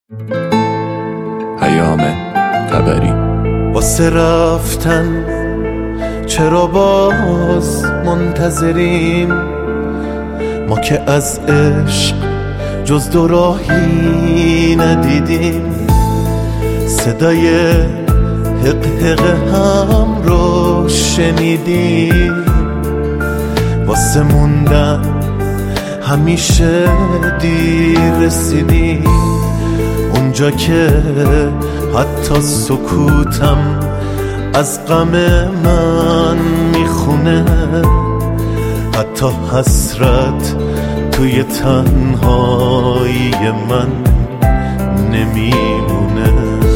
پیام تبری. واسه رفتن چرا باز منتظریم؟ ما که از عشق جز دو راهی ندیدیم. صدای حق حق هم رو شنیدیم. واسه موندن همیشه دیر رسیدیم. اونجا که حتی سکوتم از غم من میخونه، حتی حسرت توی تنهایی من نمیمونه.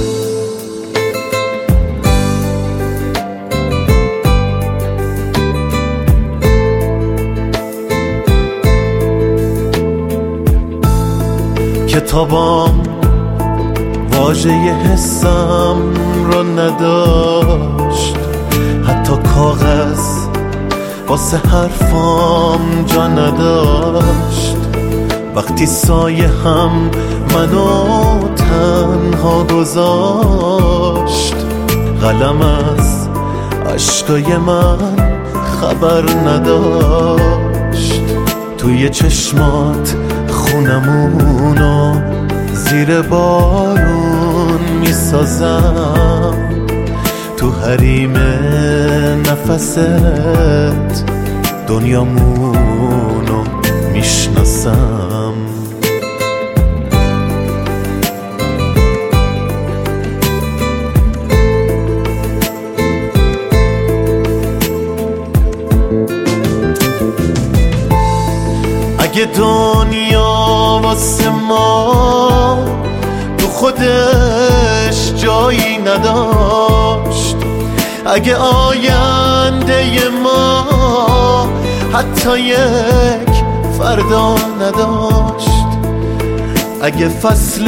کتابام واژه حسم رو نداشت، حتی کاغذ واسه حرفام جا نداشت. وقتی سایه هم منو تنها گذاشت، قلم از عشقای من خبر نداشت. توی چشمات خونمونو زیر بارون میسازم، تو حریم نفست دنیامونو میشناسم. اگه دنیا واسه ما تو خودش جایی نداشت، اگه آینده ما حتی یک فردا نداشت، اگه فصل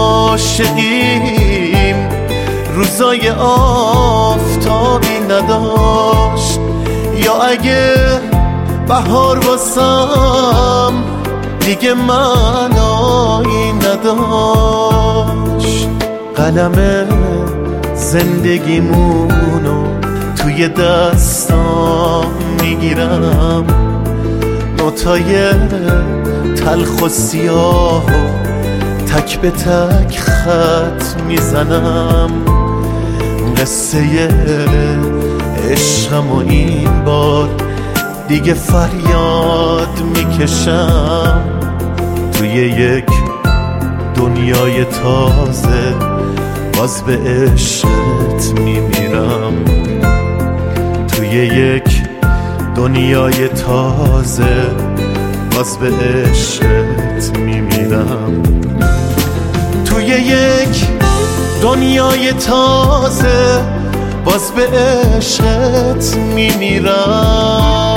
عاشقیم روزای آفتابی نداشت، یا اگه بهار واسم دیگه معنایی نداشت. قلم زندگیمونو توی دستام میگیرم، نوتای تلخ و سیاه و تک به تک خط میزنم. قصه عشقم و این بار دیگه فریاد میکشم. توی یک دنیای تازه باز به عشقت میمیرم. توی یک دنیای تازه باز به عشقت میمیرم. توی یک دنیای تازه باز به عشقت میمیرم.